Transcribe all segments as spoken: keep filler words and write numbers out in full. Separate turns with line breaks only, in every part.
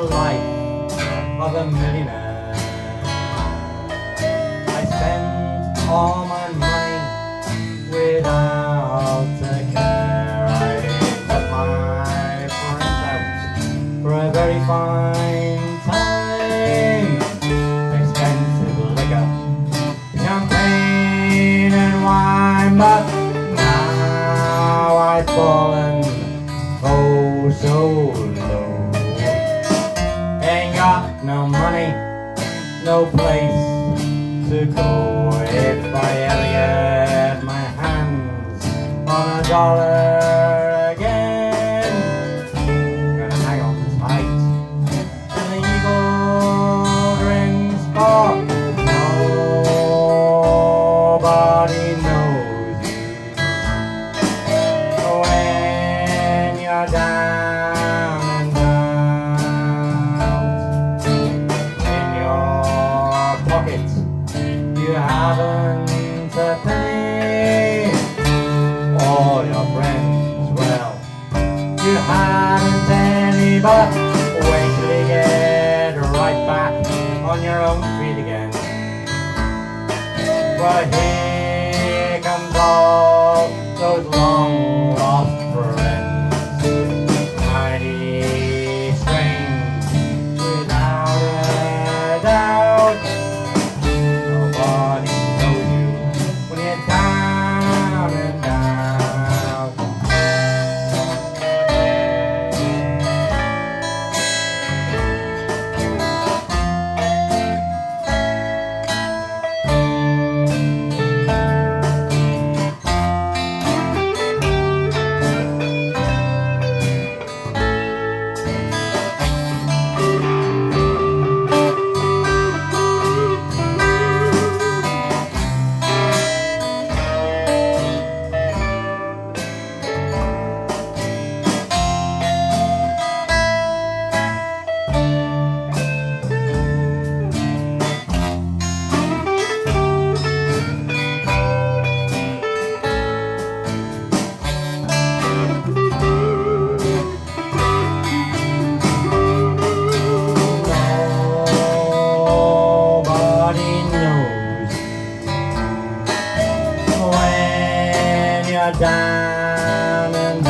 life of a millionaire. I spend all my money without a care. I took my friends out for a very fine time. Expensive liquor, champagne and wine, but now I've fallen oh so low. Ain't got no money, no place to go. If I ever get my hands on a dollar again, gonna hang on tight till the eagle rings for nobody knows you when you're down and out. In your pocket you haven't a penny. All your friends, well, you haven't any, but wait till you get right back on your own feet again. But here comes all those long lost friends, mighty strange without a doubt. Nobody knows you when you're down and out. Down and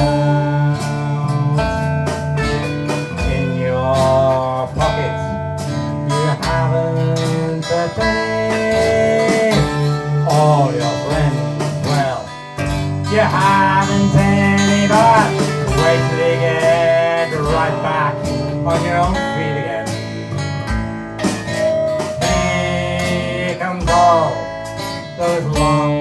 out. In your pocket you haven't a penny. All your friends, well, you haven't any, but wait till you get right back on your own feet again. Here comes all those long